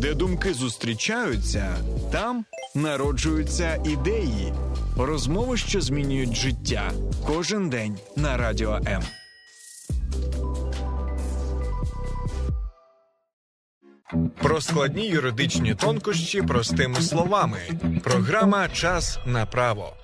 Де думки зустрічаються, там народжуються ідеї. Розмови, що змінюють життя. Кожен день на Радіо М. Про складні юридичні тонкощі простими словами. Програма «Час на право».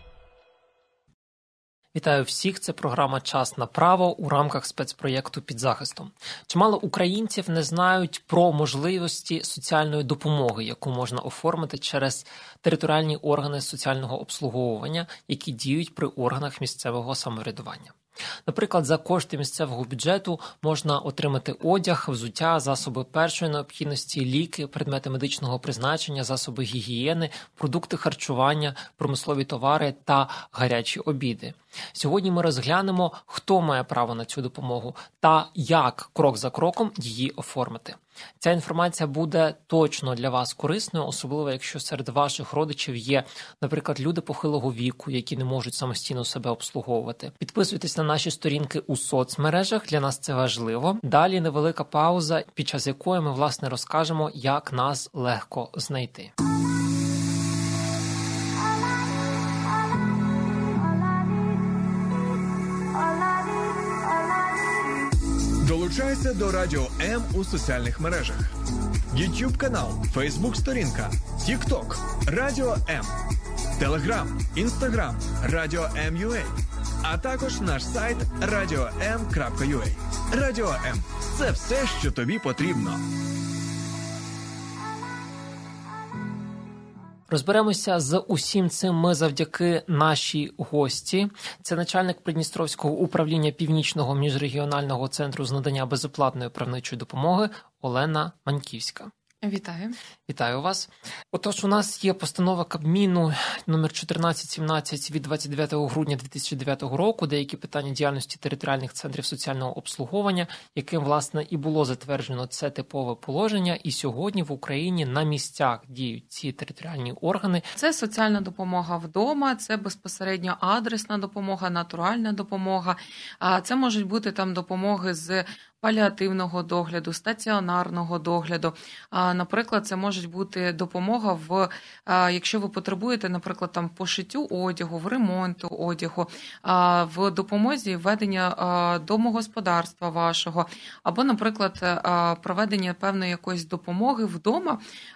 Вітаю всіх, це програма «Час на право» у рамках спецпроєкту «Під захистом». Чимало українців не знають про можливості соціальної допомоги, яку можна оформити через територіальні органи соціального обслуговування, які діють при органах місцевого самоврядування. Наприклад, за кошти місцевого бюджету можна отримати одяг, взуття, засоби першої необхідності, ліки, предмети медичного призначення, засоби гігієни, продукти харчування, промислові товари та гарячі обіди. Сьогодні ми розглянемо, хто має право на цю допомогу та як крок за кроком її оформити. Ця інформація буде точно для вас корисною, особливо якщо серед ваших родичів є, наприклад, люди похилого віку, які не можуть самостійно себе обслуговувати. Підписуйтесь на наші сторінки у соцмережах, для нас це важливо. Далі невелика пауза, під час якої ми, власне, розкажемо, як нас легко знайти. Долучайся до Радіо М у соціальних мережах. YouTube канал, Facebook сторінка, TikTok, Радіо М, Telegram, Instagram, Радіо М.UA, а також наш сайт radio.m.ua. Радіо М – це все, що тобі потрібно. Розберемося з усім цим ми завдяки нашій гості. Це начальник Придністровського управління Північного міжрегіонального центру з надання безоплатної правничої допомоги Олена Маньківська. Вітаю. Вітаю вас. Отож, у нас є постанова Кабміну номер 1417 від 29 грудня 2009 року, деякі питання діяльності територіальних центрів соціального обслуговування, яким, власне, і було затверджено це типове положення. І сьогодні в Україні на місцях діють ці територіальні органи. Це соціальна допомога вдома, це безпосередньо адресна допомога, натуральна допомога. Це можуть бути там допомоги з паліативного догляду, стаціонарного догляду. Наприклад, це може бути допомога якщо ви потребуєте, наприклад, там пошиттю одягу, в ремонту одягу, в допомозі ведення домогосподарства вашого, або, наприклад, проведення певної якоїсь допомоги вдома,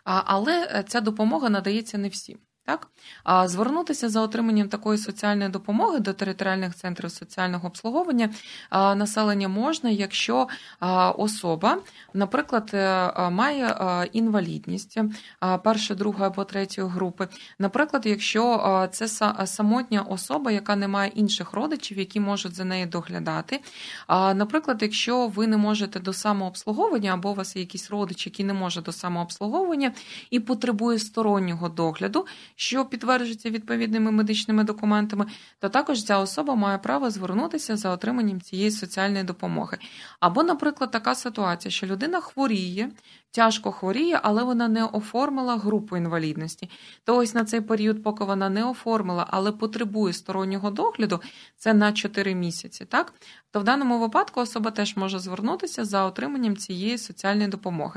але ця допомога надається не всім. Так? Звернутися за отриманням такої соціальної допомоги до територіальних центрів соціального обслуговування населення можна, якщо особа, наприклад, має інвалідність першої, другої або третьої групи. Наприклад, якщо це самотня особа, яка не має інших родичів, які можуть за нею доглядати. Наприклад, якщо ви не можете до самообслуговування, або у вас є якийсь родич, який не може до самообслуговування і потребує стороннього догляду, що підтверджується відповідними медичними документами, то також ця особа має право звернутися за отриманням цієї соціальної допомоги. Або, наприклад, така ситуація, що людина хворіє, тяжко хворіє, але вона не оформила групу інвалідності. То ось на цей період, поки вона не оформила, але потребує стороннього догляду, це на 4 місяці, так? То в даному випадку особа теж може звернутися за отриманням цієї соціальної допомоги.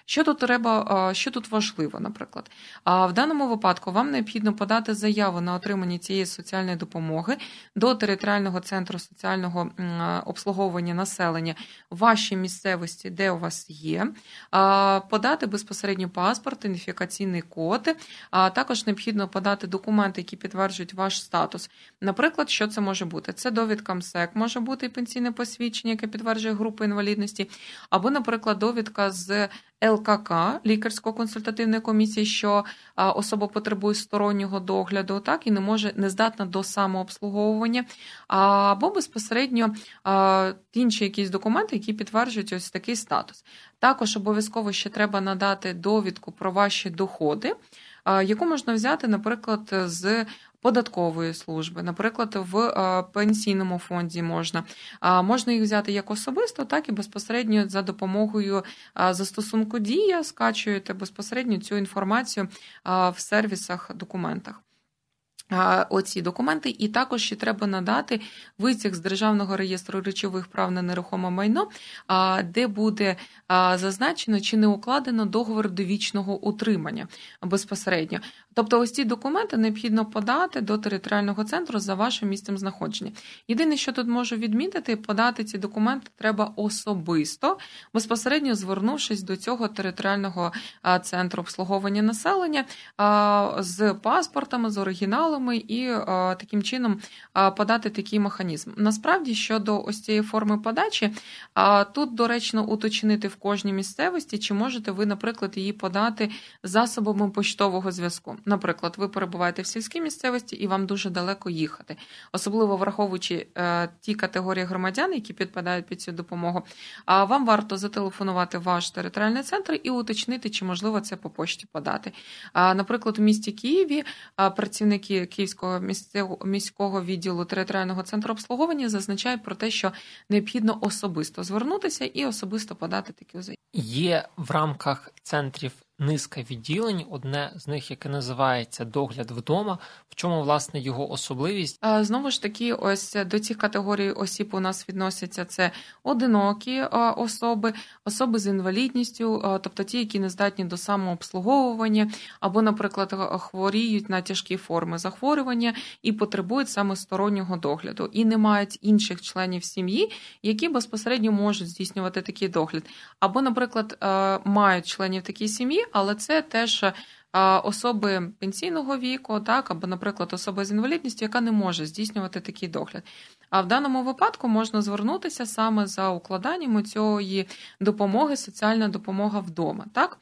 Що тут важливо, наприклад? В даному випадку вам необхідно подати заяву на отримання цієї соціальної допомоги до територіального центру соціального обслуговування населення в вашій місцевості, де у вас є, подати безпосередньо паспорт, ідентифікаційний код, також необхідно подати документи, які підтверджують ваш статус. Наприклад, що це може бути? Це довідка МСЕК, може бути і пенсійне посвідчення, яке підтверджує групу інвалідності, або, наприклад, довідка з ЛКК, лікарсько-консультативної комісії, що особа потребує стороннього догляду, так, і не здатна до самообслуговування, або безпосередньо інші якісь документи, які підтверджують ось такий статус. Також обов'язково ще треба надати довідку про ваші доходи, яку можна взяти, наприклад, з податкової служби, наприклад, в пенсійному фонді можна. Можна їх взяти як особисто, так і безпосередньо за допомогою застосунку «Дія» скачуєте безпосередньо цю інформацію в сервісах, документах. оці документи, і також ще треба надати витяг з Державного реєстру речових прав на нерухоме майно, де буде зазначено, чи не укладено договір довічного утримання безпосередньо. Тобто ось ці документи необхідно подати до територіального центру за вашим місцем знаходження. Єдине, що тут можу відмітити, подати ці документи треба особисто, безпосередньо звернувшись до цього територіального центру обслуговування населення з паспортами, з оригіналами і таким чином подати такий механізм. Насправді, щодо ось цієї форми подачі, тут доречно уточнити в кожній місцевості, чи можете ви, наприклад, її подати засобами поштового зв'язку. Наприклад, ви перебуваєте в сільській місцевості і вам дуже далеко їхати. Особливо враховуючи ті категорії громадян, які підпадають під цю допомогу, вам варто зателефонувати в ваш територіальний центр і уточнити, чи можливо це по пошті подати. Наприклад, у місті Києві працівники Київського міського відділу територіального центру обслуговування зазначають про те, що необхідно особисто звернутися і особисто подати такі заявки. Є в рамках центрів низка відділень, одне з них, яке називається «Догляд вдома». В чому, власне, його особливість? Знову ж таки, ось до цих категорій осіб у нас відносяться це одинокі особи, особи з інвалідністю, тобто ті, які не здатні до самообслуговування, або, наприклад, хворіють на тяжкі форми захворювання і потребують саме стороннього догляду, і не мають інших членів сім'ї, які безпосередньо можуть здійснювати такий догляд. Або, наприклад, мають членів такій сім'ї, але це теж особи пенсійного віку, так, або, наприклад, особа з інвалідністю, яка не може здійснювати такий догляд. А в даному випадку можна звернутися саме за укладанням цієї допомоги, соціальна допомога вдома. Так?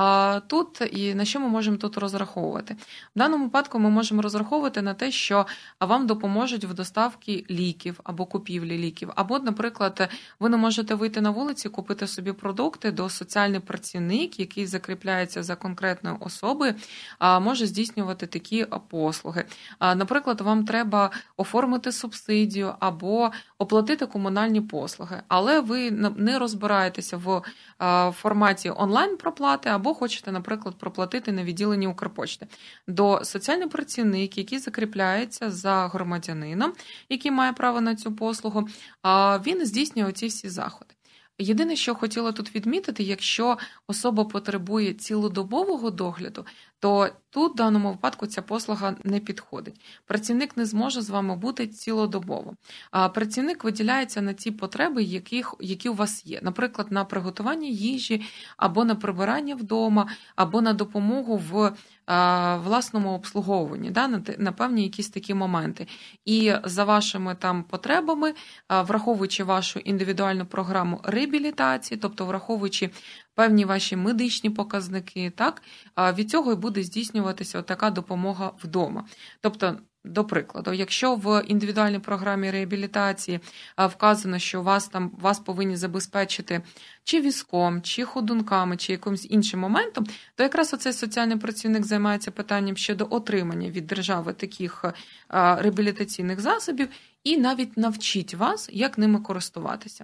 А тут і на що ми можемо тут розраховувати? В даному випадку ми можемо розраховувати на те, що вам допоможуть в доставці ліків або купівлі ліків. Або, наприклад, ви не можете вийти на вулиці, купити собі продукти, до соціальний працівник, який закріпляється за конкретною особою, може здійснювати такі послуги. Наприклад, вам треба оформити субсидію або оплатити комунальні послуги, але ви не розбираєтеся в форматі онлайн-проплати або хочете, наприклад, проплатити на відділенні Укрпошти. До соціальний працівник, який закріпляється за громадянином, який має право на цю послугу, він здійснює оці всі заходи. Єдине, що хотіла тут відмітити, якщо особа потребує цілодобового догляду, то тут в даному випадку ця послуга не підходить. Працівник не зможе з вами бути цілодобово. Працівник виділяється на ті потреби, які у вас є. Наприклад, на приготування їжі, або на прибирання вдома, або на допомогу в власному обслуговуванні, на певні якісь такі моменти. І за вашими там потребами, враховуючи вашу індивідуальну програму реабілітації, тобто враховуючи певні ваші медичні показники, так, від цього і буде здійснюватися така допомога вдома. Тобто, до прикладу, якщо в індивідуальній програмі реабілітації вказано, що вас повинні забезпечити чи візком, чи ходунками, чи якимось іншим моментом, то якраз оцей соціальний працівник займається питанням щодо отримання від держави таких реабілітаційних засобів і навіть навчить вас, як ними користуватися.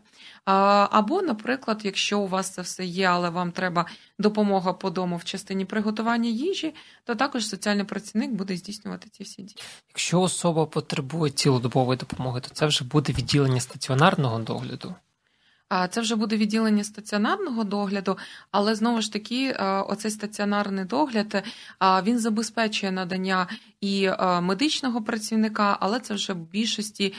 Або, наприклад, якщо у вас це все є, але вам треба допомога по дому в частині приготування їжі, то також соціальний працівник буде здійснювати ці всі дії. Якщо особа потребує цілодобової допомоги, то це вже буде відділення стаціонарного догляду? Це вже буде відділення стаціонарного догляду, але знову ж таки оцей стаціонарний догляд, він забезпечує надання і медичного працівника, але це вже в більшості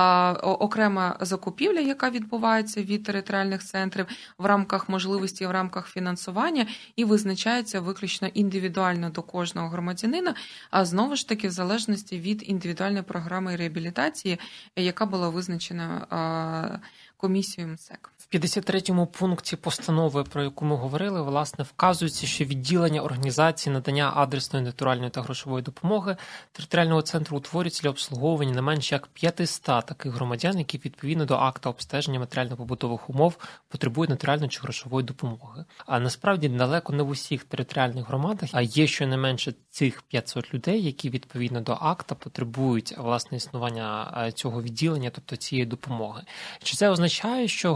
окрема закупівля, яка відбувається від територіальних центрів в рамках можливості, в рамках фінансування і визначається виключно індивідуально до кожного громадянина, а знову ж таки в залежності від індивідуальної програми реабілітації, яка була визначена комісією МСЕК. В 53-му пункті постанови, про яку ми говорили, власне, вказується, що відділення організації надання адресної, натуральної та грошової допомоги територіального центру утворюється для обслуговування не менш як 500 таких громадян, які відповідно до акта обстеження матеріально-побутових умов потребують натуральної чи грошової допомоги. А насправді далеко не в усіх територіальних громадах, а є щонайменше цих 500 людей, які відповідно до акта потребують власне існування цього відділення, тобто цієї допомоги. Чи це означає, що громадяни,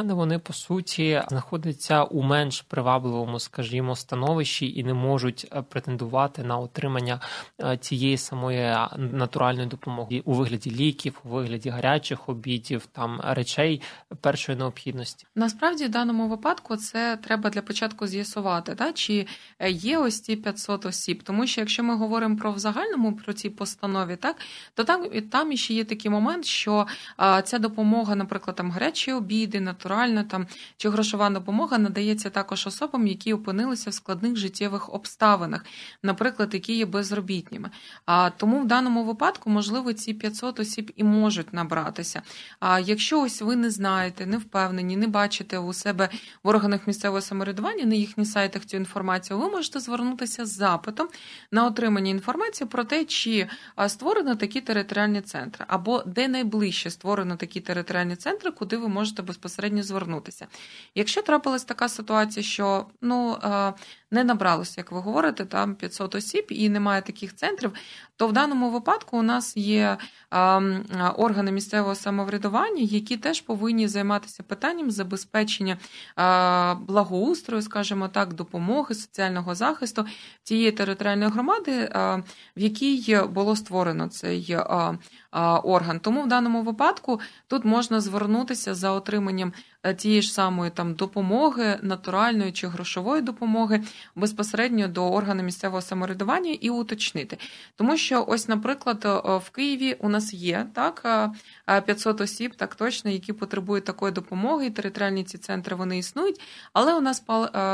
громадяни, вони, по суті, знаходяться у менш привабливому, скажімо, становищі і не можуть претендувати на отримання тієї самої натуральної допомоги у вигляді ліків, у вигляді гарячих обідів, там речей першої необхідності. Насправді, в даному випадку це треба для початку з'ясувати, чи є ось ці 500 осіб. Тому що якщо ми говоримо в загальному про цій постанові, то там ще є такий момент, що ця допомога, наприклад, там гарячі обіди, натуральна чи грошова допомога надається також особам, які опинилися в складних життєвих обставинах, наприклад, які є безробітними. Тому в даному випадку, можливо, ці 500 осіб і можуть набратися. Якщо ось ви не знаєте, не впевнені, не бачите у себе в органах місцевого самоврядування на їхніх сайтах цю інформацію, ви можете звернутися з запитом на отримання інформації про те, чи створено такі територіальні центри, або де найближче створено такі територіальні центри, куди ви можете безпосередньо звернутися. Якщо трапилась така ситуація, що не набралося, як ви говорите, там 500 осіб і немає таких центрів, то в даному випадку у нас є органи місцевого самоврядування, які теж повинні займатися питанням забезпечення благоустрою, скажімо так, допомоги, соціального захисту тієї територіальної громади, в якій було створено цей орган. Тому в даному випадку тут можна звернутися за отриманням тієї ж самої допомоги, натуральної чи грошової допомоги безпосередньо до органу місцевого самоврядування і уточнити. Тому що ось, наприклад, в Києві у нас є 500 осіб, так точно, які потребують такої допомоги, і територіальні ці центри, вони існують, але у нас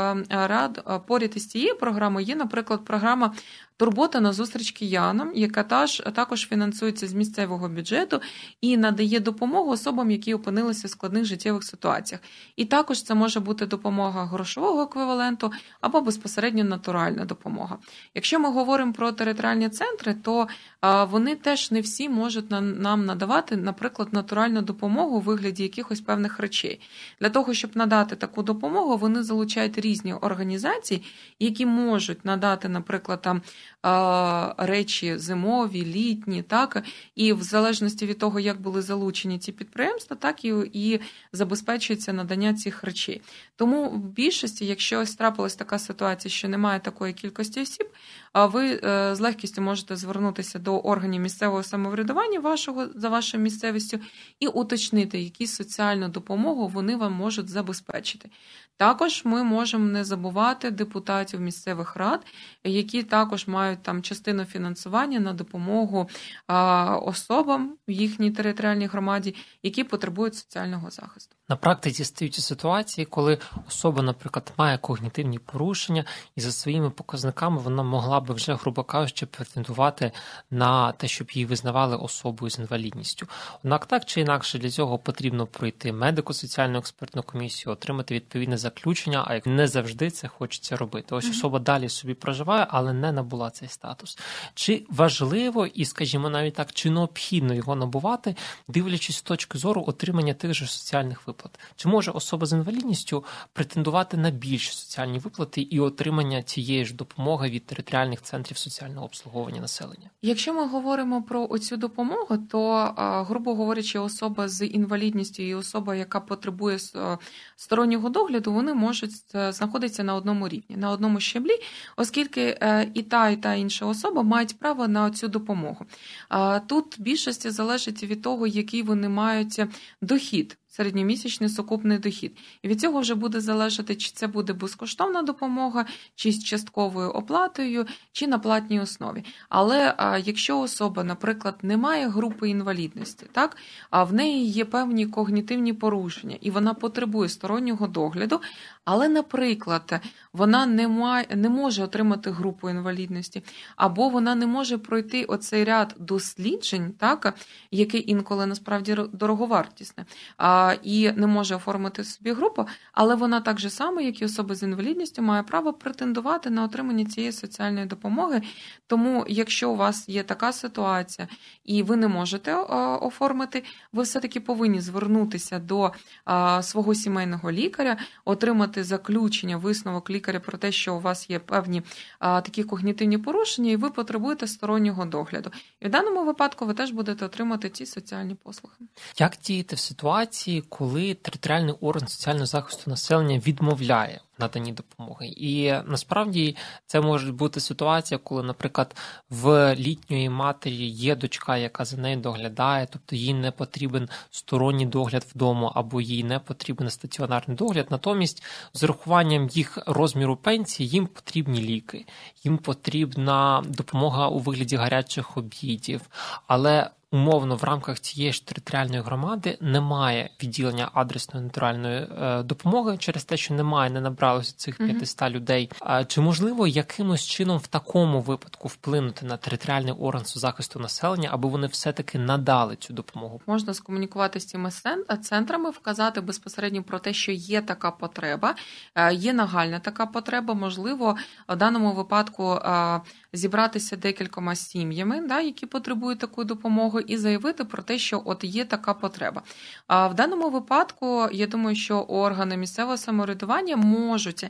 поряд із цією програмою є, наприклад, програма «Турбота назустріч киянам», яка також фінансується з місцевого бюджету і надає допомогу особам, які опинилися в складних життєвих ситуаціях. І також це може бути допомога грошового еквіваленту або безпосередньо натуральна допомога. Якщо ми говоримо про територіальні центри, то вони теж не всі можуть нам надавати, наприклад, натуральну допомогу у вигляді якихось певних речей. Для того, щоб надати таку допомогу, вони залучають різні організації, які можуть надати, наприклад, речі зимові, літні, і в залежності від того, як були залучені ці підприємства, так і забезпечується надання цих речей. Тому в більшості, якщо ось трапилась така ситуація, що немає такої кількості осіб, ви з легкістю можете звернутися до органів місцевого самоврядування за вашою місцевістю і уточнити, які соціальну допомогу вони вам можуть забезпечити. Також ми можемо не забувати депутатів місцевих рад, які також мають частину фінансування на допомогу особам в їхній територіальній громаді, які потребують соціального захисту. На практиці стаються ситуації, коли особа, наприклад, має когнітивні порушення і за своїми показниками вона могла би вже, грубо кажучи, претендувати на те, щоб її визнавали особою з інвалідністю. Однак так чи інакше для цього потрібно пройти медико-соціальну експертну комісію, отримати відповідне заключення, а як не завжди це хочеться робити. Ось особа далі собі проживає, але не набула цей статус. Чи важливо і, скажімо, навіть так, чи необхідно його набувати, дивлячись з точки зору отримання тих же соціальних виплат? Чи може особа з інвалідністю претендувати на більші соціальні виплати і отримання цієї ж допомоги від територіальних центрів соціального обслуговування населення? Якщо ми говоримо про оцю допомогу, то, грубо говорячи, особа з інвалідністю і особа, яка потребує стороннього догляду, вони можуть знаходитися на одному рівні, на одному щаблі, оскільки і та інша особа мають право на цю допомогу. Тут в більшості залежить від того, який вони мають дохід. Середньомісячний сукупний дохід. І від цього вже буде залежати, чи це буде безкоштовна допомога, чи з частковою оплатою, чи на платній основі. Але якщо особа, наприклад, не має групи інвалідності, а в неї є певні когнітивні порушення, і вона потребує стороннього догляду, але, наприклад, вона не може отримати групу інвалідності, або вона не може пройти оцей ряд досліджень, який інколи насправді дороговартісне, і не може оформити собі групу, але вона так же само, як і особа з інвалідністю, має право претендувати на отримання цієї соціальної допомоги. Тому, якщо у вас є така ситуація, і ви не можете оформити, ви все-таки повинні звернутися до свого сімейного лікаря, отримати заключення, висновок лікаря про те, що у вас є певні такі когнітивні порушення, і ви потребуєте стороннього догляду. І в даному випадку ви теж будете отримати ці соціальні послуги. Як діяти в ситуації, ситуації, коли територіальний орган соціального захисту населення відмовляє в наданні допомоги. І насправді це може бути ситуація, коли, наприклад, в літньої матері є дочка, яка за нею доглядає, тобто їй не потрібен сторонній догляд вдома або їй не потрібен стаціонарний догляд. Натомість з урахуванням їх розміру пенсії їм потрібні ліки, їм потрібна допомога у вигляді гарячих обідів, але умовно в рамках цієї ж територіальної громади немає відділення адресної натуральної допомоги через те, що не набралося цих 500 людей. Чи можливо якимось чином в такому випадку вплинути на територіальний орган захисту населення, аби вони все-таки надали цю допомогу? Можна скомунікувати з цими центрами, вказати безпосередньо про те, що є така потреба, є нагальна така потреба, можливо, в даному випадку зібратися декількома сім'ями, які потребують такої допомоги, і заявити про те, що от є така потреба. В даному випадку, я думаю, що органи місцевого самоврядування можуть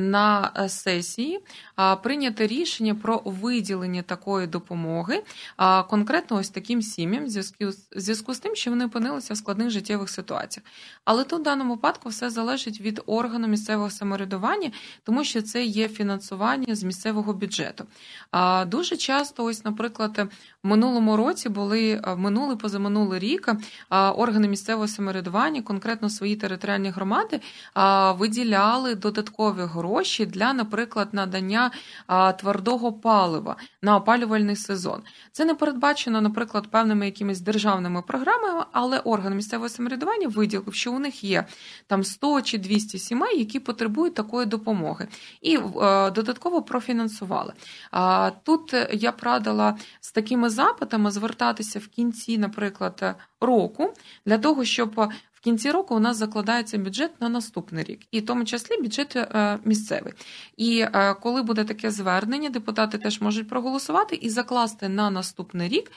на сесії прийняти рішення про виділення такої допомоги конкретно ось таким сім'ям в зв'язку з тим, що вони опинилися в складних життєвих ситуаціях. Але тут в даному випадку все залежить від органу місцевого самоврядування, тому що це є фінансування з місцевого бюджету. Дуже часто, ось, наприклад, в минулому році позаминулий рік органи місцевого самоврядування, конкретно свої територіальні громади, виділяли додаткові гроші для, наприклад, надання твердого палива на опалювальний сезон. Це не передбачено, наприклад, певними якимись державними програмами, але орган місцевого самоврядування виділив, що у них є там 100 чи 200 сімей, які потребують такої допомоги. І додатково профінансували. Тут я б радила з такими запитами звертатися в кінці, наприклад, року, для того, щоб в кінці року у нас закладається бюджет на наступний рік, і в тому числі бюджет місцевий. І коли буде таке звернення, депутати теж можуть проголосувати і закласти на наступний рік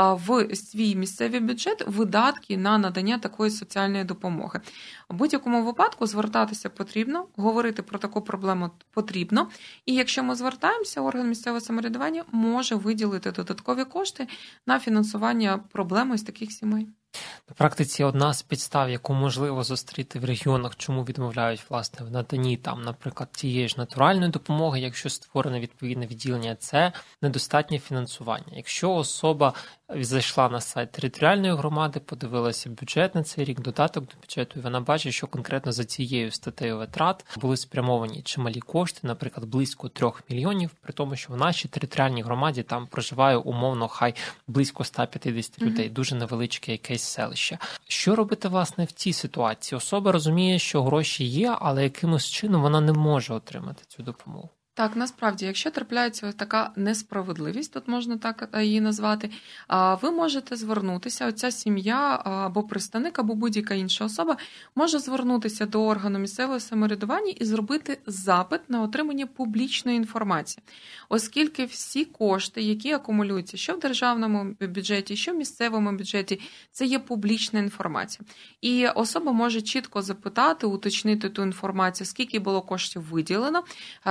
в свій місцевий бюджет видатки на надання такої соціальної допомоги. В будь-якому випадку звертатися потрібно, говорити про таку проблему потрібно, і якщо ми звертаємося, орган місцевого самоврядування може виділити додаткові кошти на фінансування проблеми з таких сімей. На практиці одна з підстав, яку можливо зустріти в регіонах, чому відмовляють, власне, в наданні, наприклад, тієї ж натуральної допомоги, якщо створене відповідне відділення, це недостатнє фінансування. Якщо особа зайшла на сайт територіальної громади, подивилася бюджет на цей рік, додаток до бюджету, і вона бачить, що конкретно за цією статтею витрат були спрямовані чималі кошти, наприклад, близько 3 мільйонів, при тому, що в нашій територіальній громаді там проживає умовно хай близько 150 людей, дуже невеличке якесь селище. Що робити, власне, в цій ситуації? Особа розуміє, що гроші є, але якимось чином вона не може отримати цю допомогу. Так, насправді, якщо трапляється така несправедливість, тут можна так її назвати, ви можете звернутися, оця сім'я або представник, або будь-яка інша особа може звернутися до органу місцевого самоврядування і зробити запит на отримання публічної інформації. Оскільки всі кошти, які акумулюються що в державному бюджеті, що в місцевому бюджеті, це є публічна інформація. І особа може чітко запитати, уточнити ту інформацію, скільки було коштів виділено,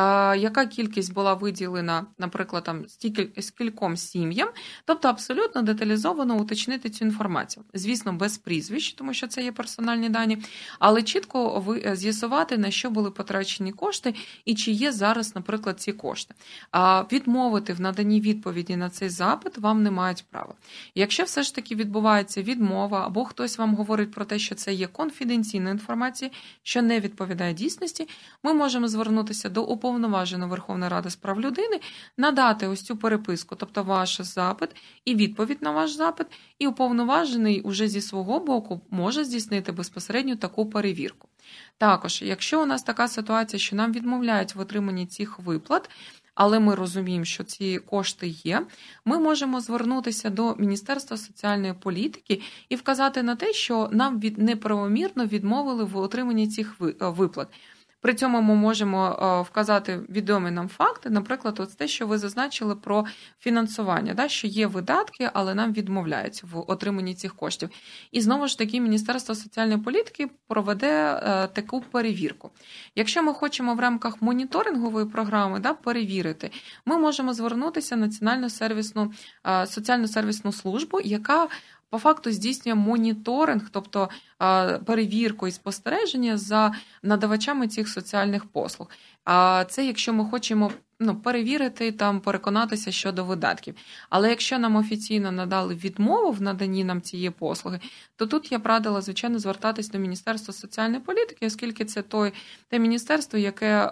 яка кількість була виділена, наприклад, скільком сім'ям, тобто абсолютно деталізовано уточнити цю інформацію. Звісно, без прізвищ, тому що це є персональні дані, але чітко з'ясувати, на що були потрачені кошти і чи є зараз, наприклад, ці кошти. Відмовити в наданні відповіді на цей запит вам не мають права. Якщо все ж таки відбувається відмова, або хтось вам говорить про те, що це є конфіденційна інформація, що не відповідає дійсності, ми можемо звернутися до уповноваженого Верховної Ради з прав людини, надати ось цю переписку, тобто ваш запит і відповідь на ваш запит, і уповноважений уже зі свого боку може здійснити безпосередньо таку перевірку. Також, якщо у нас така ситуація, що нам відмовляють в отриманні цих виплат, але ми розуміємо, що ці кошти є, ми можемо звернутися до Міністерства соціальної політики і вказати на те, що нам неправомірно відмовили в отриманні цих виплат. При цьому ми можемо вказати відомі нам факти, наприклад, ось те, що ви зазначили про фінансування, що є видатки, але нам відмовляють в отриманні цих коштів. І знову ж таки Міністерство соціальної політики проведе таку перевірку. Якщо ми хочемо в рамках моніторингової програми перевірити, ми можемо звернутися в Національну соціально-сервісну службу, яка по факту здійснює моніторинг, тобто перевірку і спостереження за надавачами цих соціальних послуг. Це якщо ми хочемо перевірити, переконатися щодо видатків. Але якщо нам офіційно надали відмову в наданні нам цієї послуги, то тут я б радила, звичайно, звертатись до Міністерства соціальної політики, оскільки це те міністерство, яке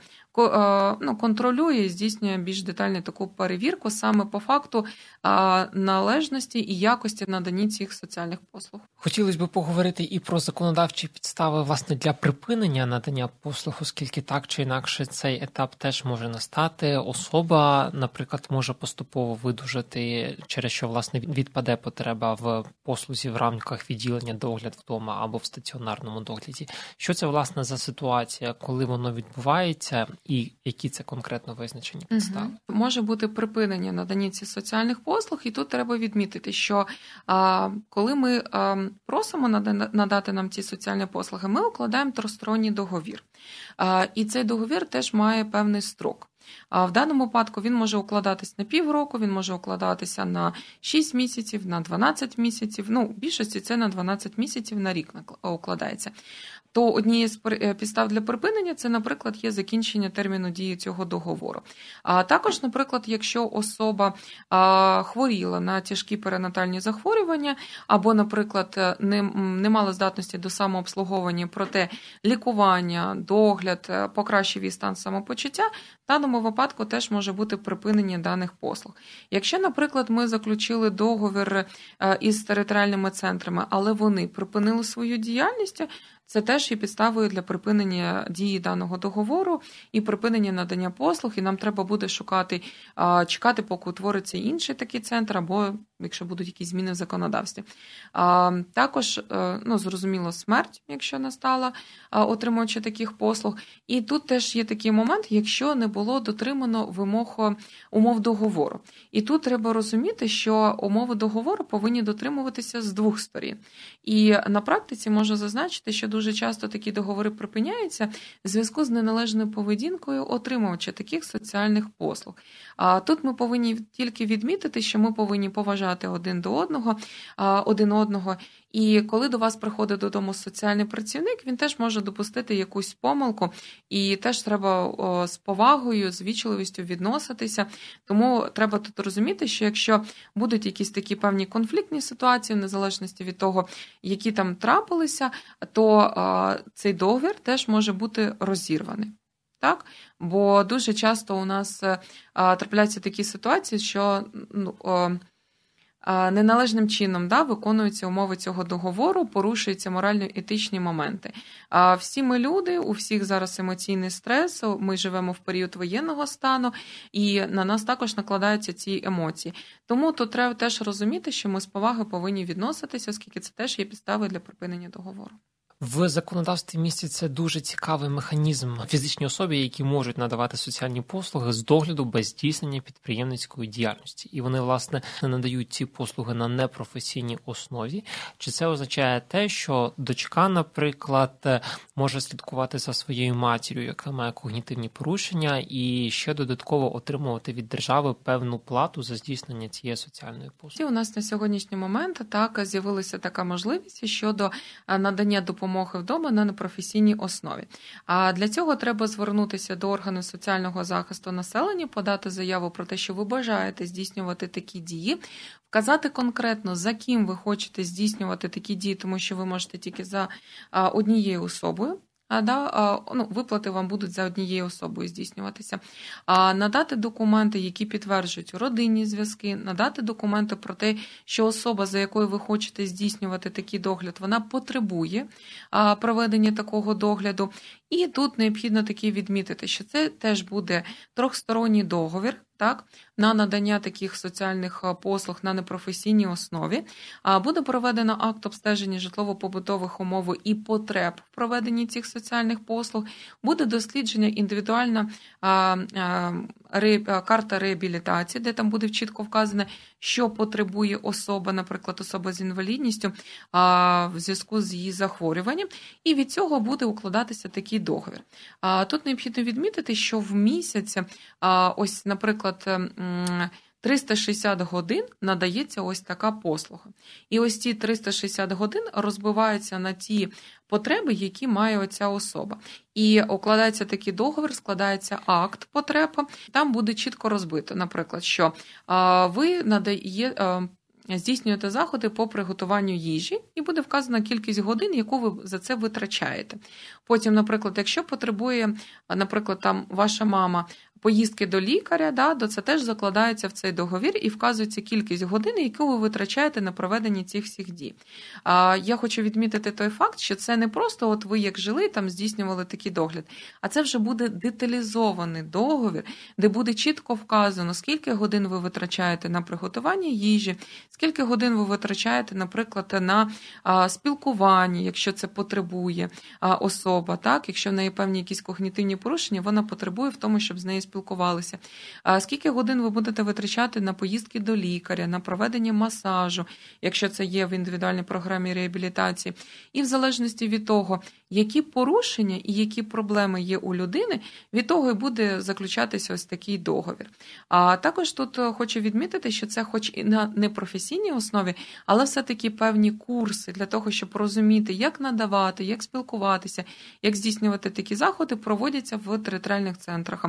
контролює і здійснює більш детальну таку перевірку саме по факту належності і якості наданні цих соціальних послуг. Хотілося б поговорити і про законодавчі підстави, власне, для припинення надання послуг, оскільки так чи інакше цей етап теж може настати. Особа, наприклад, може поступово видужати, через що, власне, відпаде потреба в послузі в рамках відділення догляд вдома або в стаціонарному догляді. Що це, власне, за ситуація, коли воно відбувається і які це конкретно визначені підстави? Може бути припинення надання цих соціальних послуг, і тут треба відмітити, що коли ми просимо надати нам ці соціальні послуги, ми укладаємо тристоронній договір. І цей договір теж має певний строк. В даному випадку він може укладатись на півроку, він може укладатися на 6 місяців, на 12 місяців. В більшості це на 12 місяців на рік укладається. То однією з підстав для припинення це, наприклад, є закінчення терміну дії цього договору. А також, наприклад, якщо особа хворіла на тяжкі перинатальні захворювання або, наприклад, не мала здатності до самообслуговування, проте лікування, догляд покращив її стан самопочуття, в даному випадку теж може бути припинення даних послуг. Якщо, наприклад, ми заключили договір із територіальними центрами, але вони припинили свою діяльність, це теж є підставою для припинення дії даного договору і припинення надання послуг, і нам треба буде чекати, поки утвориться інший такий центр, або якщо будуть якісь зміни в законодавстві. Також, зрозуміло, смерть, якщо настала, отримуючи таких послуг. І тут теж є такий момент, якщо не було дотримано умов договору. І тут треба розуміти, що умови договору повинні дотримуватися з двох сторін. І на практиці можу зазначити, що дуже часто такі договори припиняються в зв'язку з неналежною поведінкою отримувача таких соціальних послуг. А тут ми повинні тільки відмітити, що ми повинні поважати один одного. І коли до вас приходить додому соціальний працівник, він теж може допустити якусь помилку, і теж треба з повагою, з вічливістю відноситися. Тому треба тут розуміти, що якщо будуть якісь такі певні конфліктні ситуації, в незалежності від того, які там трапилися, то цей договір теж може бути розірваний. Так? Бо дуже часто у нас трапляються такі ситуації, що неналежним чином виконуються умови цього договору, порушуються морально-етичні моменти. Всі ми люди, у всіх зараз емоційний стрес, ми живемо в період воєнного стану, і на нас також накладаються ці емоції. Тому тут треба теж розуміти, що ми з повагою повинні відноситися, оскільки це теж є підставою для припинення договору. В законодавстві міститься дуже цікавий механізм фізичні особи, які можуть надавати соціальні послуги з догляду без здійснення підприємницької діяльності. І вони, власне, надають ці послуги на непрофесійній основі. Чи це означає те, що дочка, наприклад, може слідкувати за своєю матір'ю, яка має когнітивні порушення, і ще додатково отримувати від держави певну плату за здійснення цієї соціальної послуги? У нас на сьогоднішній момент з'явилася така можливість щодо надання допомоги вдома на непрофесійній основі. А для цього треба звернутися до органів соціального захисту населення, подати заяву про те, що ви бажаєте здійснювати такі дії, вказати конкретно, за ким ви хочете здійснювати такі дії, тому що ви можете тільки за однією особою. Виплати вам будуть за однією особою здійснюватися. Надати документи, які підтверджують родинні зв'язки, надати документи про те, що особа, за якою ви хочете здійснювати такий догляд, вона потребує проведення такого догляду. І тут необхідно таки відмітити, що це теж буде трьохсторонній договір, на надання таких соціальних послуг на непрофесійній основі. Буде проведено акт обстеження житлово-побутових умов і потреб в проведенні цих соціальних послуг. Буде дослідження індивідуальна карта реабілітації, де там буде чітко вказано, що потребує особа, наприклад, особа з інвалідністю в зв'язку з її захворюванням. І від цього буде укладатися такий договір. Тут необхідно відмітити, що в місяць, ось, наприклад, 360 годин надається ось така послуга. І ось ці 360 годин розбиваються на ті потреби, які має оця особа. І укладається такий договір, складається акт потреб, там буде чітко розбито, наприклад, що ви здійснюєте заходи по приготуванню їжі, і буде вказана кількість годин, яку ви за це витрачаєте. Потім, наприклад, якщо потребує, наприклад, там ваша мама поїздки до лікаря, то це теж закладається в цей договір і вказується кількість годин, яку ви витрачаєте на проведення цих всіх дій. Я хочу відмітити той факт, що це не просто от ви як жили, там здійснювали такий догляд, а це вже буде деталізований договір, де буде чітко вказано, скільки годин ви витрачаєте на приготування їжі, скільки годин ви витрачаєте, наприклад, на спілкування, якщо це потребує особа, так? Якщо в неї певні якісь когнітивні порушення, вона потребує в тому, щоб з нею спілкувалися. Скільки годин ви будете витрачати на поїздки до лікаря, на проведення масажу, якщо це є в індивідуальній програмі реабілітації. І в залежності від того, які порушення і які проблеми є у людини, від того і буде заключатися ось такий договір. А також тут хочу відмітити, що це хоч і на непрофесійній основі, але все-таки певні курси для того, щоб розуміти, як надавати, як спілкуватися, як здійснювати такі заходи, проводяться в територіальних центрах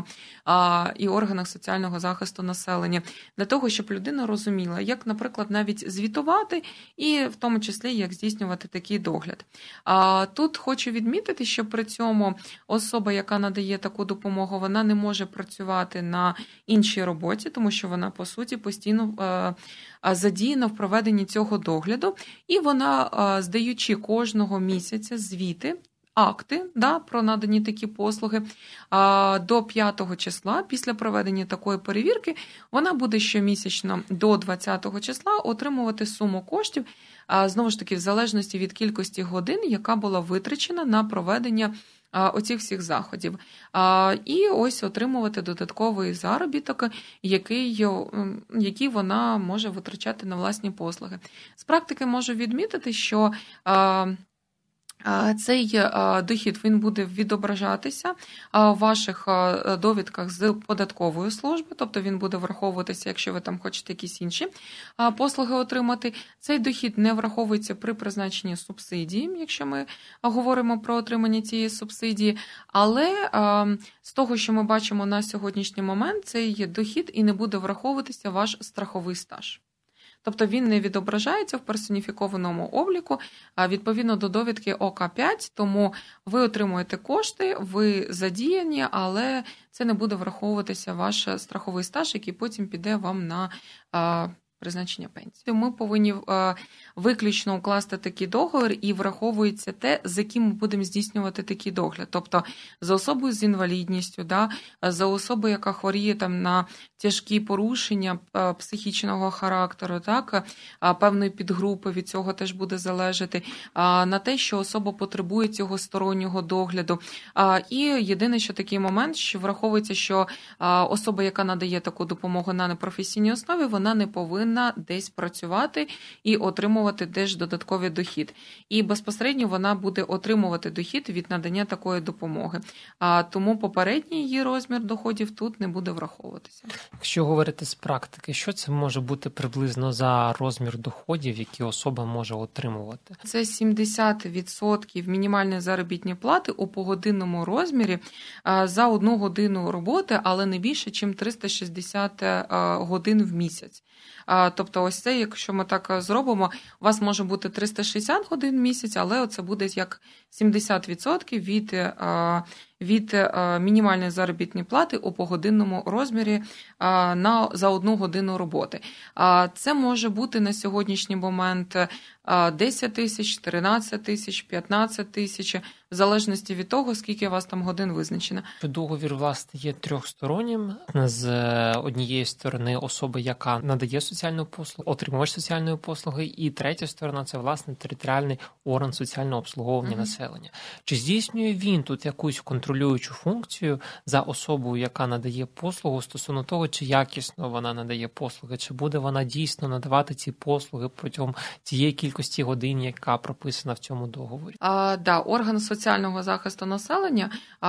і органах соціального захисту населення, для того, щоб людина розуміла, як, наприклад, навіть звітувати і в тому числі, як здійснювати такий догляд. Тут хочу відмітити, що при цьому особа, яка надає таку допомогу, вона не може працювати на іншій роботі, тому що вона, по суті, постійно задіяна в проведенні цього догляду, і вона, здаючи кожного місяця звіти, акти про надані такі послуги до 5 числа після проведення такої перевірки вона буде щомісячно до 20 числа отримувати суму коштів, знову ж таки, в залежності від кількості годин, яка була витрачена на проведення оцих всіх заходів. І ось отримувати додатковий заробіток, який вона може витрачати на власні послуги. З практики можу відмітити, що цей дохід він буде відображатися в ваших довідках з податкової служби, тобто він буде враховуватися, якщо ви там хочете якісь інші послуги отримати. Цей дохід не враховується при призначенні субсидії, якщо ми говоримо про отримання цієї субсидії, але з того, що ми бачимо на сьогоднішній момент, цей дохід і не буде враховуватися ваш страховий стаж. Тобто він не відображається в персоніфікованому обліку, відповідно до довідки ОК-5, тому ви отримуєте кошти, ви задіяні, але це не буде враховуватися ваш страховий стаж, який потім піде вам на призначення пенсії. Ми повинні виключно укласти такий договір і враховується те, за ким ми будемо здійснювати такий догляд. Тобто за особою з інвалідністю, за особою, яка хворіє там на тяжкі порушення психічного характеру, певної підгрупи від цього теж буде залежати, на те, що особа потребує цього стороннього догляду. І єдине, що такий момент, що враховується, що особа, яка надає таку допомогу на непрофесійній основі, вона не повинна десь працювати і отримувати теж додатковий дохід. І безпосередньо вона буде отримувати дохід від надання такої допомоги. Тому попередній її розмір доходів тут не буде враховуватися. Якщо говорити з практики, що це може бути приблизно за розмір доходів, які особа може отримувати? Це 70% мінімальної заробітної плати у погодинному розмірі за 1 годину роботи, але не більше, ніж 360 годин в місяць. Тобто ось це, якщо ми так зробимо, у вас може бути 360 годин в місяць, але це буде як 70% від мінімальної заробітної плати у погодинному розмірі за 1 годину роботи. Це може бути на сьогоднішній момент 10 тисяч, 13 тисяч, 15 тисяч, в залежності від того, скільки у вас там годин визначено. Договір, власне, є трьохстороннім. З однієї сторони особа, яка надає соціальну послугу, отримувач соціальної послуги, і третя сторона – це, власне, територіальний орган соціального обслуговування населення. населення. Чи здійснює він тут якусь контролюючу функцію за особою, яка надає послугу, стосовно того, чи якісно вона надає послуги, чи буде вона дійсно надавати ці послуги протягом цієї кількості годин, яка прописана в цьому договорі? Орган соціального захисту населення,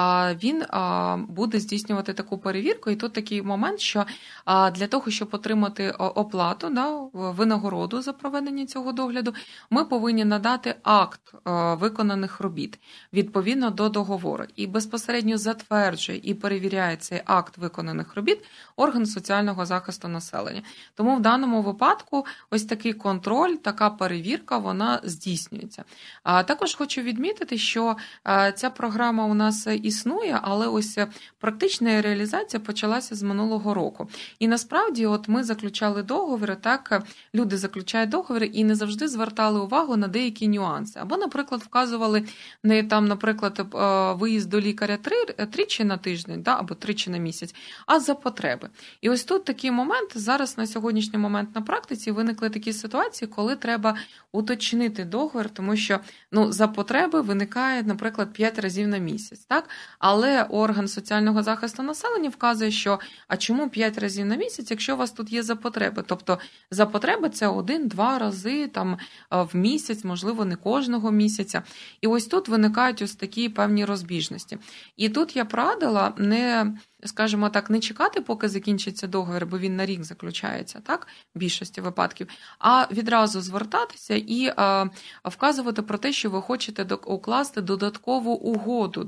він буде здійснювати таку перевірку, і тут такий момент, що для того, щоб отримати оплату, винагороду за проведення цього догляду, ми повинні надати акт виконаних робіт відповідно до договору. І безпосередньо затверджує і перевіряє цей акт виконаних робіт орган соціального захисту населення. Тому в даному випадку ось такий контроль, така перевірка, вона здійснюється. Також хочу відмітити, що ця програма у нас існує, але ось практична реалізація почалася з минулого року. І насправді ми заключали договори, так, люди заключають договори і не завжди звертали увагу на деякі нюанси. Або, наприклад, вказували не там, наприклад, виїзд до лікаря тричі на тиждень, або тричі на місяць, а за потреби. І ось тут такий момент, зараз на сьогоднішній момент на практиці виникли такі ситуації, коли треба уточнити договір, тому що за потреби виникає, наприклад, 5 разів на місяць, так? Але орган соціального захисту населення вказує, що а чому 5 разів на місяць, якщо у вас тут є за потреби? Тобто за потреби це 1-2 рази там в місяць, можливо, не кожного місяця. І ось тут виникають ось такі певні розбіжності. І тут я порадила скажімо так, не чекати, поки закінчиться договір, бо він на рік заключається, так, в більшості випадків, а відразу звертатися і вказувати про те, що ви хочете укласти додаткову угоду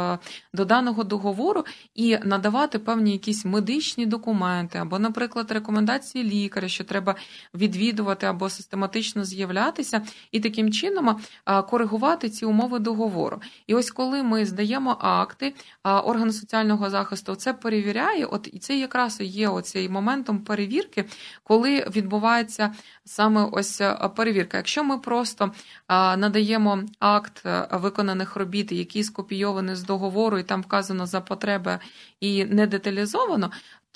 до даного договору і надавати певні якісь медичні документи, або, наприклад, рекомендації лікаря, що треба відвідувати або систематично з'являтися, і таким чином коригувати ці умови договору. І ось коли ми здаємо акти, орган соціального захисту це перевіряє, і це якраз є оцей моментом перевірки, коли відбувається саме ось перевірка. Якщо ми просто надаємо акт виконаних робіт, який скопійований з договору, і там вказано за потреби і не деталізовано,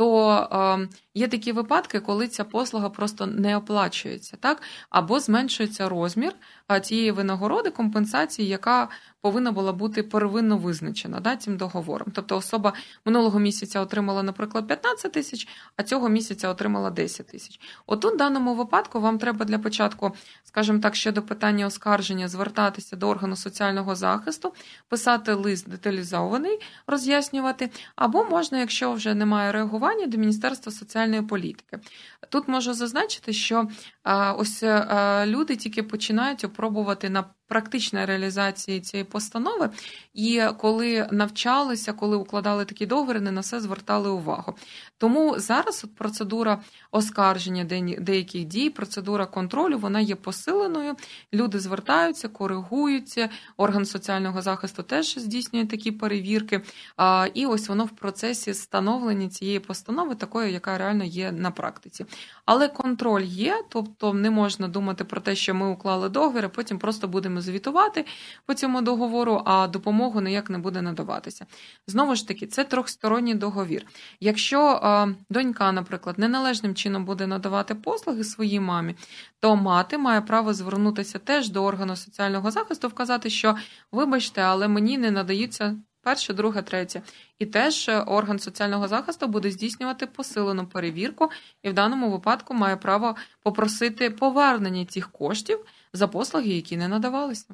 то є такі випадки, коли ця послуга просто не оплачується, так? Або зменшується розмір цієї винагороди, компенсації, яка повинна була бути первинно визначена цим договором. Тобто особа минулого місяця отримала, наприклад, 15 тисяч, а цього місяця отримала 10 тисяч. Отут в даному випадку вам треба для початку, скажімо так, щодо питання оскарження, звертатися до органу соціального захисту, писати лист деталізований, роз'яснювати, або можна, якщо вже немає реагування, до Міністерства соціальної політики. Тут можу зазначити, що ось люди тільки починають опробувати на практичній реалізації цієї постанови, і коли навчалися, коли укладали такі договори, не на все звертали увагу. Тому зараз процедура оскарження деяких дій, процедура контролю, вона є посиленою, люди звертаються, коригуються, орган соціального захисту теж здійснює такі перевірки, і ось воно в процесі встановлення цієї постанови, такої, яка реально є на практиці. Але контроль є, тобто не можна думати про те, що ми уклали договір, а потім просто будемо звітувати по цьому договору, а допомогу ніяк не буде надаватися. Знову ж таки, це трьохсторонній договір. Якщо донька, наприклад, неналежним чином буде надавати послуги своїй мамі, то мати має право звернутися теж до органу соціального захисту, вказати, що, вибачте, але мені не надаються перше, друге, третє. І теж орган соціального захисту буде здійснювати посилену перевірку і в даному випадку має право попросити повернення цих коштів за послуги, які не надавалися.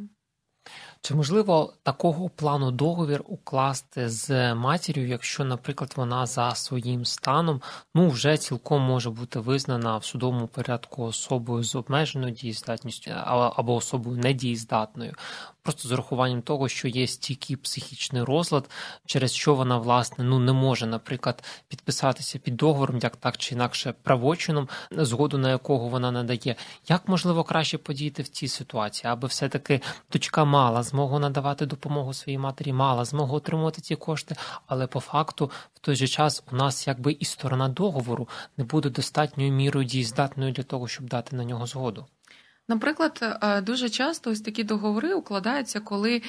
Чи можливо такого плану договір укласти з матір'ю, якщо, наприклад, вона за своїм станом вже цілком може бути визнана в судовому порядку особою з обмеженою дієздатністю або особою недієздатною? Просто з урахуванням того, що є стійкий психічний розлад, через що вона, власне, не може, наприклад, підписатися під договором, як так чи інакше правочином, згоду на якого вона надає. Як можливо краще подіяти в цій ситуації, аби все-таки дочка мала змогу надавати допомогу своїй матері, мала змогу отримувати ці кошти, але по факту в той же час у нас якби і сторона договору не буде достатньою мірою дієздатною для того, щоб дати на нього згоду? Наприклад, дуже часто ось такі договори укладаються, коли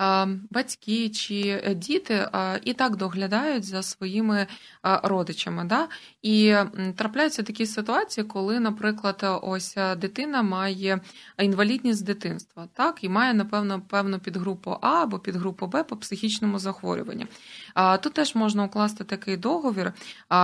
батьки чи діти і так доглядають за своїми родичами. Да? І трапляються такі ситуації, коли, наприклад, ось дитина має інвалідність з дитинства, так? І має, напевно, певну підгрупу А або підгрупу Б по психічному захворюванню. Тут теж можна укласти такий договір,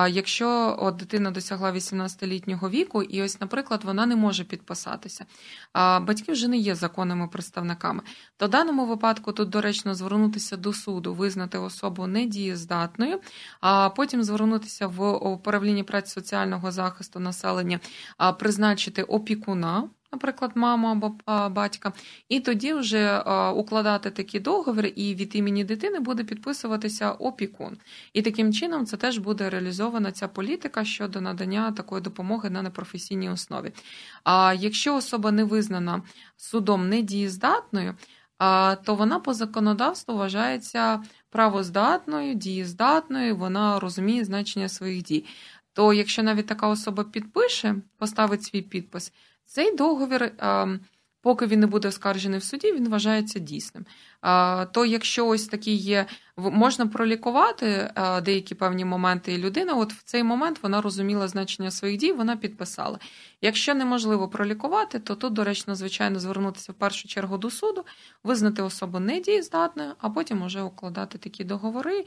якщо дитина досягла 18-літнього віку, і ось, наприклад, вона не може підписатися. Батьки вже не є законними представниками. То в даному випадку тут доречно звернутися до суду, визнати особу недієздатною, а потім звернутися в управління праці соціального захисту населення, призначити опікуна, наприклад, маму або батька, і тоді вже укладати такий договір, і від імені дитини буде підписуватися опікун. І таким чином це теж буде реалізована ця політика щодо надання такої допомоги на непрофесійній основі. А якщо особа не визнана судом недієздатною, то вона по законодавству вважається правоздатною, дієздатною, вона розуміє значення своїх дій. То якщо навіть така особа підпише, поставить свій підпис, цей договір, поки він не буде оскаржений в суді, він вважається дійсним. То якщо ось такі є, можна пролікувати деякі певні моменти, і людина от в цей момент вона розуміла значення своїх дій, вона підписала. Якщо неможливо пролікувати, то тут доречно, звичайно, звернутися в першу чергу до суду, визнати особу недієздатною, а потім уже укладати такі договори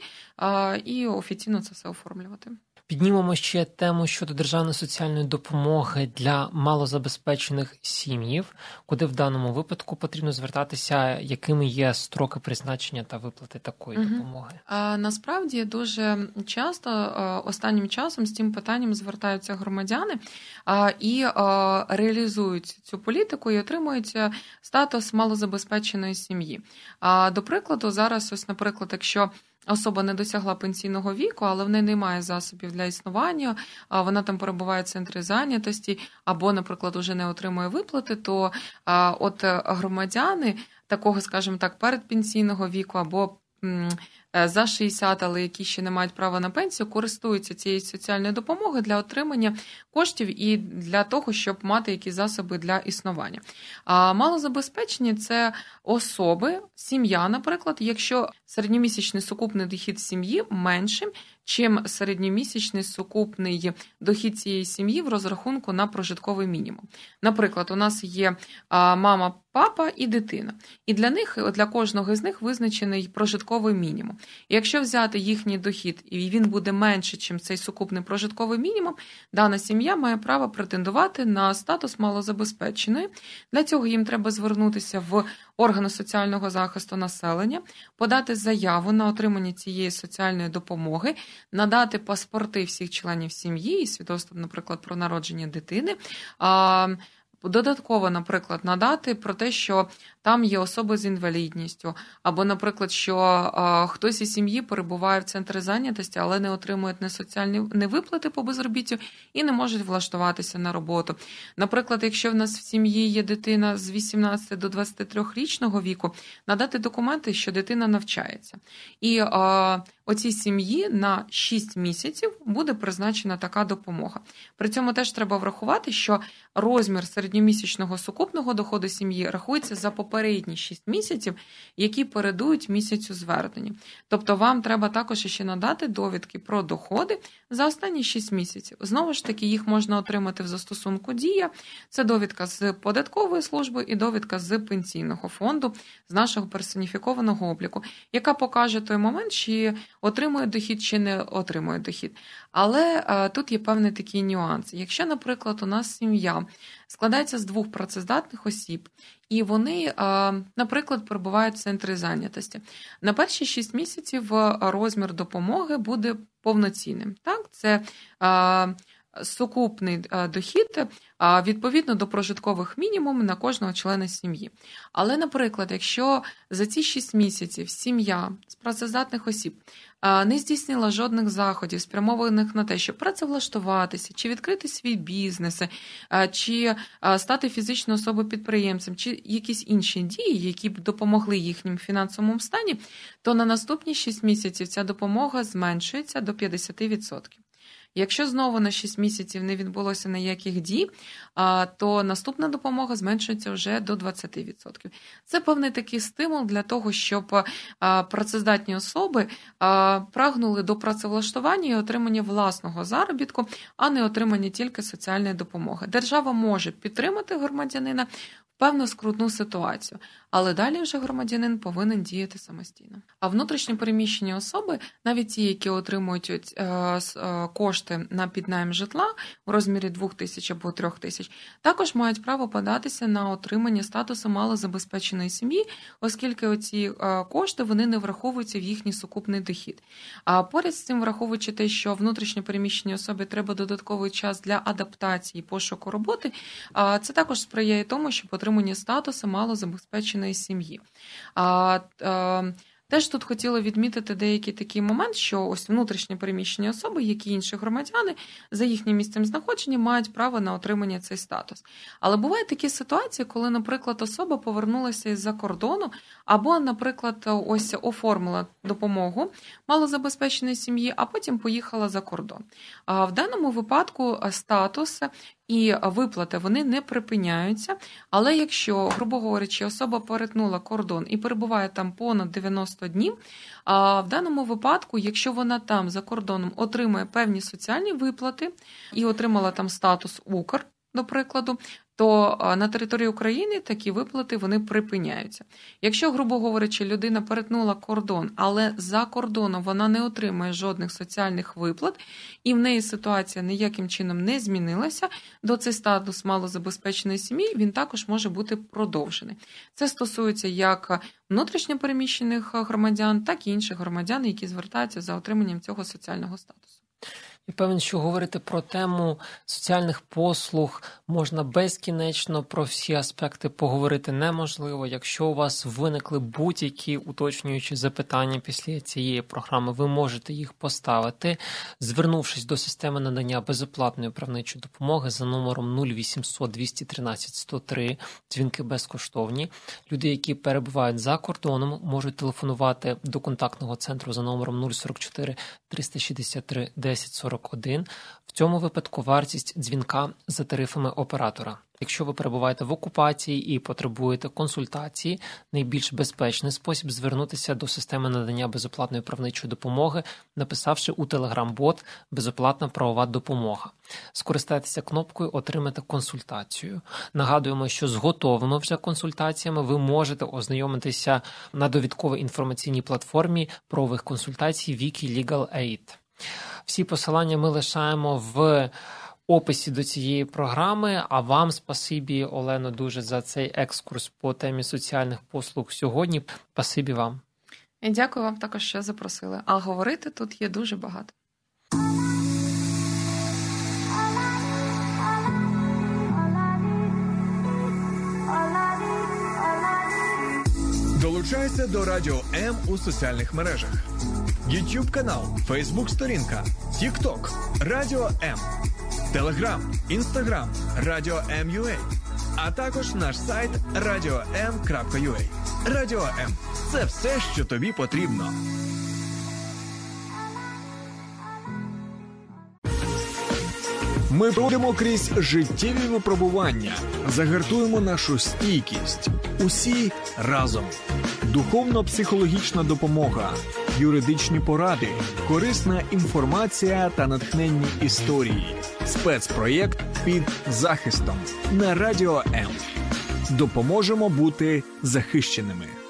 і офіційно це все оформлювати. Піднімемо ще тему щодо державної соціальної допомоги для малозабезпечених сім'їв, куди в даному випадку потрібно звертатися, якими є строки призначення та виплати такої допомоги? Насправді дуже часто останнім часом з цим питанням звертаються громадяни і реалізують цю політику і отримують статус малозабезпеченої сім'ї. До прикладу, зараз ось, наприклад, якщо особа не досягла пенсійного віку, але в неї немає засобів для існування, вона там перебуває в центрі зайнятості, або, наприклад, уже не отримує виплати, то от громадяни такого, скажімо так, передпенсійного віку або за 60, але які ще не мають права на пенсію, користуються цією соціальною допомогою для отримання коштів і для того, щоб мати якісь засоби для існування. А малозабезпечені – це особи, сім'я, наприклад, якщо середньомісячний сукупний дохід сім'ї меншим, чим середньомісячний сукупний дохід цієї сім'ї в розрахунку на прожитковий мінімум. Наприклад, у нас є мама, папа і дитина. І для кожного з них визначений прожитковий мінімум. І якщо взяти їхній дохід, і він буде менше, ніж цей сукупний прожитковий мінімум, дана сім'я має право претендувати на статус малозабезпеченої. Для цього їм треба звернутися в органи соціального захисту населення, подати заяву на отримання цієї соціальної допомоги, надати паспорти всіх членів сім'ї і свідоцтво, наприклад, про народження дитини, додатково, наприклад, надати про те, що там є особи з інвалідністю, або, наприклад, що хтось із сім'ї перебуває в центрі зайнятості, але не отримує не виплати по безробіттю і не можуть влаштуватися на роботу. Наприклад, якщо в нас в сім'ї є дитина з 18 до 23-річного віку, надати документи, що дитина навчається. І оцій сім'ї на 6 місяців буде призначена така допомога. При цьому теж треба врахувати, що розмір середньомісячного сукупного доходу сім'ї рахується за попередні 6 місяців, які передують місяцю звернення. Тобто вам треба також ще надати довідки про доходи за останні 6 місяців. Знову ж таки, їх можна отримати в застосунку «Дія». Це довідка з податкової служби і довідка з пенсійного фонду, з нашого персоніфікованого обліку, яка покаже той момент, чи отримує дохід, чи не отримує дохід. Але тут є певний такий нюанс. Якщо, наприклад, у нас сім'я складається з 2 працездатних осіб, і вони, наприклад, перебувають в центрі зайнятості, на перші 6 місяців розмір допомоги буде повноцінним. Так? Це сукупний дохід відповідно до прожиткових мінімумів на кожного члена сім'ї. Але, наприклад, якщо за ці 6 місяців сім'я з працездатних осіб не здійснила жодних заходів, спрямованих на те, щоб працевлаштуватися, чи відкрити свій бізнес, чи стати фізичною особою-підприємцем, чи якісь інші дії, які б допомогли їхнім фінансовому стані, то на наступні 6 місяців ця допомога зменшується до 50%. Якщо знову на 6 місяців не відбулося ніяких дій, то наступна допомога зменшується вже до 20%. Це певний такий стимул для того, щоб працездатні особи прагнули до працевлаштування і отримання власного заробітку, а не отримання тільки соціальної допомоги. Держава може підтримати громадянина в певну скрутну ситуацію, але далі вже громадянин повинен діяти самостійно. А внутрішньо переміщені особи, навіть ті, які отримують кошти на піднайм житла у розмірі 2000 або 3000, також мають право податися на отримання статусу малозабезпеченої сім'ї, оскільки оці кошти вони не враховуються в їхній сукупний дохід. А поряд з цим, враховуючи те, що внутрішньо переміщеній особі треба додатковий час для адаптації і пошуку роботи, це також сприяє тому, щоб отримання статусу малозабезпеченої сім'ї. Теж тут хотіла відмітити деякий такий момент, що ось внутрішньо переміщені особи, як і інші громадяни, за їхнім місцем знаходження мають право на отримання цей статус. Але бувають такі ситуації, коли, наприклад, особа повернулася із-за кордону, або, наприклад, ось оформила допомогу малозабезпеченої сім'ї, а потім поїхала за кордон. В даному випадку статус і виплати, вони не припиняються, але якщо, грубо говорячи, особа перетнула кордон і перебуває там понад 90 днів, в даному випадку, якщо вона там за кордоном отримує певні соціальні виплати і отримала там статус УКР, до прикладу, то на території України такі виплати вони припиняються. Якщо, грубо говорячи, людина перетнула кордон, але за кордоном вона не отримує жодних соціальних виплат, і в неї ситуація ніяким чином не змінилася, то цей статус малозабезпеченої сім'ї, він також може бути продовжений. Це стосується як внутрішньо переміщених громадян, так і інших громадян, які звертаються за отриманням цього соціального статусу. Я певен, що говорити про тему соціальних послуг можна безкінечно, про всі аспекти поговорити неможливо. Якщо у вас виникли будь-які уточнюючі запитання після цієї програми, ви можете їх поставити, звернувшись до системи надання безоплатної правничої допомоги за номером 0800 213 103, дзвінки безкоштовні. Люди, які перебувають за кордоном, можуть телефонувати до контактного центру за номером 044 363 1041. В цьому випадку вартість дзвінка за тарифами оператора. Якщо ви перебуваєте в окупації і потребуєте консультації, найбільш безпечний спосіб звернутися до системи надання безоплатної правничої допомоги, написавши у Telegram-бот «Безоплатна правова допомога». Скористайтеся кнопкою «Отримати консультацію». Нагадуємо, що з готовими вже консультаціями ви можете ознайомитися на довідковій інформаційній платформі правових консультацій Wiki Legal Aid. Всі посилання ми лишаємо в описі до цієї програми, а вам спасибі, Олено, дуже за цей екскурс по темі соціальних послуг сьогодні. Спасибі вам. І дякую вам також, що запросили. А говорити тут є дуже багато. Долучайся до Радіо М у соціальних мережах. YouTube канал, Facebook сторінка, TikTok, Радіо М, Telegram, Instagram, Радіо М.UA, а також наш сайт radio.m.ua. Радіо М – це все, що тобі потрібно. Ми пройдемо крізь життєві випробування, загартуємо нашу стійкість. Усі разом. Духовно-психологічна допомога, юридичні поради, корисна інформація та натхненні історії. Спецпроєкт «Під захистом» на Радіо М. Допоможемо бути захищеними.